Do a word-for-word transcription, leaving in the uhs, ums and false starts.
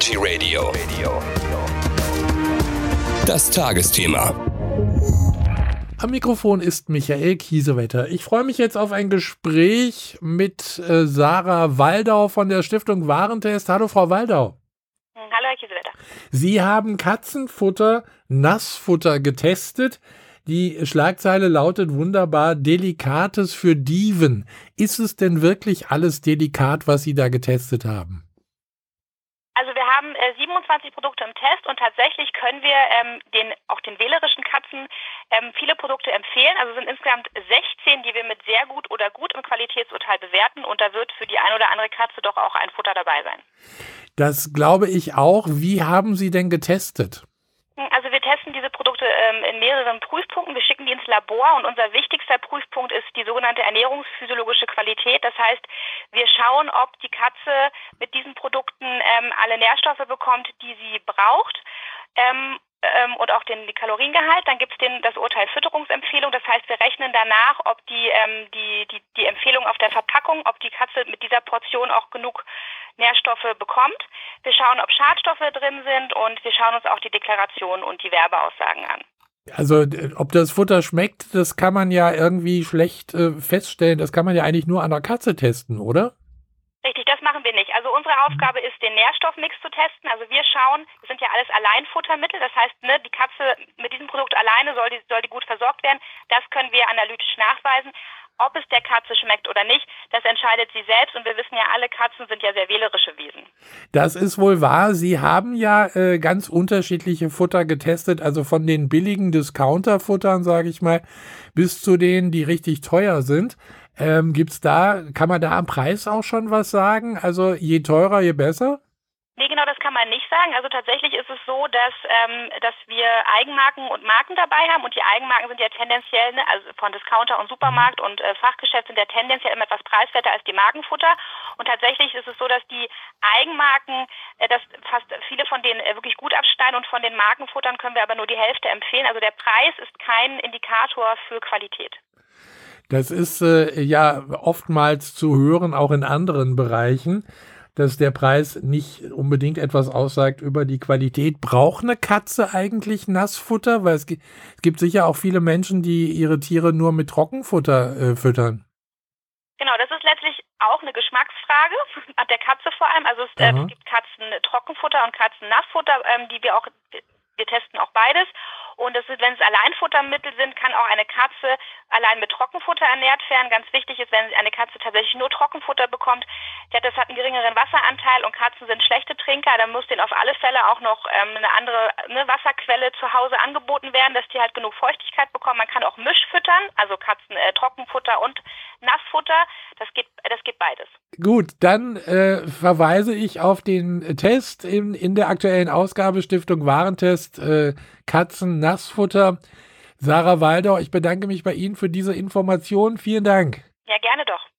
Energy Radio. Das Tagesthema. Am Mikrofon ist Michael Kiesewetter. Ich freue mich jetzt auf ein Gespräch mit äh, Sarah Waldau von der Stiftung Warentest. Hallo, Frau Waldau. Hallo, Herr Kiesewetter. Sie haben Katzenfutter, Nassfutter getestet. Die Schlagzeile lautet wunderbar: Delikates für Dieven. Ist es denn wirklich alles delikat, was Sie da getestet haben? Also wir haben äh, siebenundzwanzig Produkte im Test und tatsächlich können wir ähm, den, auch den wählerischen Katzen ähm, viele Produkte empfehlen. Also es sind insgesamt sechzehn, die wir mit sehr gut oder gut im Qualitätsurteil bewerten, und da wird für die eine oder andere Katze doch auch ein Futter dabei sein. Das glaube ich auch. Wie haben Sie denn getestet? Also wir testen diese Produkte ähm, in mehreren Prüfpunkten. Wir schicken die ins Labor, und unser wichtigster Prüfpunkt ist die sogenannte ernährungsphysiologische Qualität. Das heißt, wir schauen, ob die Katze mit diesen Produkten ähm, alle Nährstoffe bekommt, die sie braucht. Ähm, ähm, und auch den, den Kaloriengehalt. Dann gibt es den, das Urteil Fütterungsempfehlung. Das heißt, wir rechnen danach, ob die, ähm, die, die, die Empfehlung auf der Verpackung, ob die Katze mit dieser Portion auch genug Nährstoffe bekommt. Wir schauen, ob Schadstoffe drin sind, und wir schauen uns auch die Deklaration und die Werbeaussagen an. Also ob das Futter schmeckt, das kann man ja irgendwie schlecht äh, feststellen. Das kann man ja eigentlich nur an der Katze testen, oder? Richtig, das machen wir nicht. Also unsere Aufgabe ist, den Nährstoffmix zu testen. Also wir schauen, das sind ja alles Alleinfuttermittel. Das heißt, ne, die Katze mit diesem Produkt alleine soll die, soll die gut versorgt werden. Das können wir analytisch nachweisen. Ob es der Katze schmeckt oder nicht, das entscheidet sie selbst. Und wir wissen ja, alle Katzen sind ja sehr wählerische Wesen. Das ist wohl wahr. Sie haben ja äh, ganz unterschiedliche Futter getestet. Also von den billigen Discounter-Futtern, sage ich mal, bis zu denen, die richtig teuer sind. Ähm, gibt's da, kann man da am Preis auch schon was sagen? Also je teurer, je besser? Nee, genau, das kann man nicht sagen. Also tatsächlich ist es so, dass ähm, dass wir Eigenmarken und Marken dabei haben, und die Eigenmarken sind ja tendenziell, ne, also von Discounter und Supermarkt und äh, Fachgeschäft sind ja tendenziell immer etwas preiswerter als die Markenfutter. Und tatsächlich ist es so, dass die Eigenmarken, äh, dass fast viele von denen äh, wirklich gut abschneiden, und von den Markenfuttern können wir aber nur die Hälfte empfehlen. Also der Preis ist kein Indikator für Qualität. Das ist äh, ja oftmals zu hören, auch in anderen Bereichen, dass der Preis nicht unbedingt etwas aussagt über die Qualität. Braucht eine Katze eigentlich Nassfutter? Weil es, gi- es gibt sicher auch viele Menschen, die ihre Tiere nur mit Trockenfutter äh, füttern. Genau, das ist letztlich auch eine Geschmacksfrage, an der Katze vor allem. Also es, äh, Aha. es gibt Katzen-Trockenfutter und Katzen-Nassfutter, ähm, die wir auch, wir testen auch beides. Und es ist, wenn es Alleinfuttermittel sind, kann auch eine Katze allein mit Trockenfutter ernährt werden. Ganz wichtig ist, wenn eine Katze tatsächlich nur Trockenfutter bekommt, ja, das hat einen geringeren Wasseranteil, und Katzen sind schlechte Trinker. Dann muss denen auf alle Fälle auch noch ähm, eine andere ne, Wasserquelle zu Hause angeboten werden, dass die halt genug Feuchtigkeit bekommen. Man kann auch Misch füttern, also Katzen äh, Trockenfutter und Nassfutter. Das geht, das geht beides. Gut, dann äh, verweise ich auf den Test in, in der aktuellen Ausgabe Stiftung Warentest, äh, Katzen Nassfutter. Sarah Waldau, ich bedanke mich bei Ihnen für diese Information. Vielen Dank. Ja, gerne doch.